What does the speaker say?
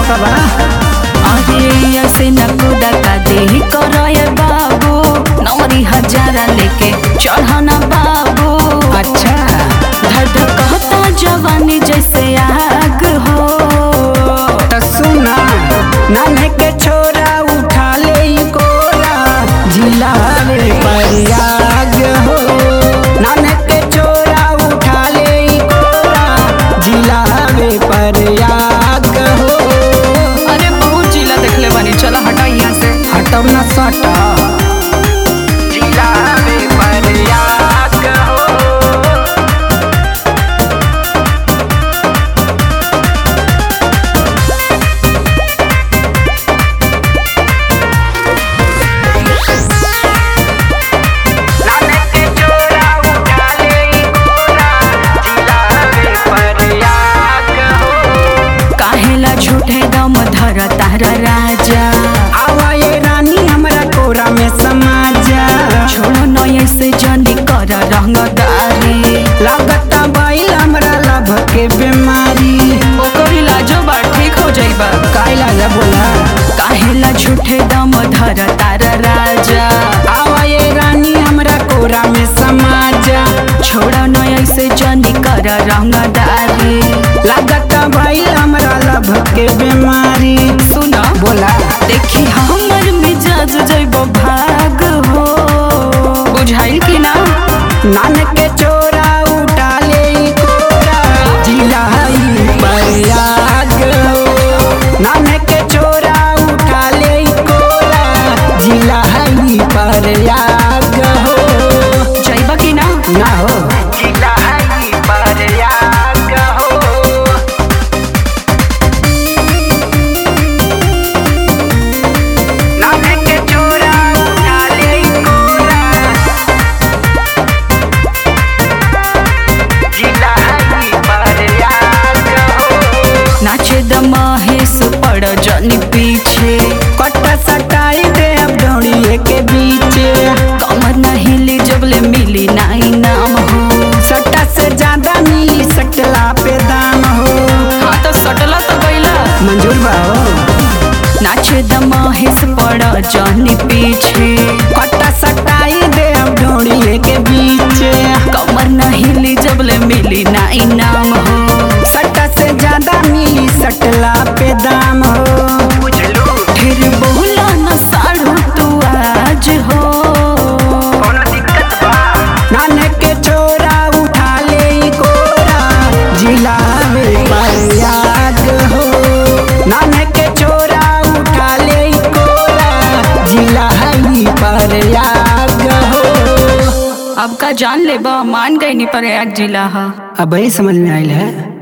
धोखा बा। अरे ऐसे न कूदा का देही करे बाबू, नौरी हजारा लेके चढ़ना बाबू। अच्छा धड़ धड़ कहता जवानी जैसे आग हो। तो सुना नाने के छोरा उठा ले कोरा, जिला रे प्रयाग हो। नाने के छोरा उठा ले कोरा, जिला रे प्रयाग हो। अरे बहुत जिला देखले बानी, चला हटा यहाँ से। हटो ना सटा, जिला रे प्रयाग हो। काहेला झूठे दम धर तारा राजा, आवा ये रानी हमरा कोरा में समा जा। छोड़ो न ऐसे जनी कर रंगदारी। लागता बाइल हमरा लभ के बीमारी। ओकर इलाजो बा ठीक हो जाइबा। का इलाज बोला? काहेला झूठे दम धर तारा राजा, आवा ये रानी हमरा कोरा में समा जा। छोड़ो न ऐसे जनी कर रंगदारी। लागता बाइल हमरा लभ के बीमारी। सुनो बोला देखी हमर मिजाज जइबो भाग हो। बुझाइल कि ना? नान के चोरा उठा ले कोरा, जिला ही प्रयाग हो। नान के चोरा उठा ले कोरा, जिला ही प्रयाग हो। जइबा कि ना? ना हो जिला ही प्रयाग हो। नान के चोरा उठा ले कोरा, जिला ही प्रयाग हो। नाचे द महेश पड़ जनी पीछे, कट्टा सटाई दे अब ढोड़िए के बीचे। कमर न हिली जबले मिली ना इनाम हो। सट्टा से ज्यादा मिली सटला पे दाम हो। हाँ तो सटला तो गइला। मंजूर बा हो। नाचे द महेश पड़ जनी पीछे, कट्टा सटाई दे अब ढोड़िए के बीचे। कमर न हिली जबले मिली ना इनाम हो। सट्टा से ज्यादा मिली सटला पे दाम हो। फिर बोला न साढ़ू तू आज हो। नाने के चोरा उठा ले कोरा, जिला में प्रयाग हो। नाने के चोरा उठा ले कोरा, जिला ही प्रयाग हो। अब का जान ले बा, मान गई नहीं प्रयाग जिला हा। अब समझ में आयल है।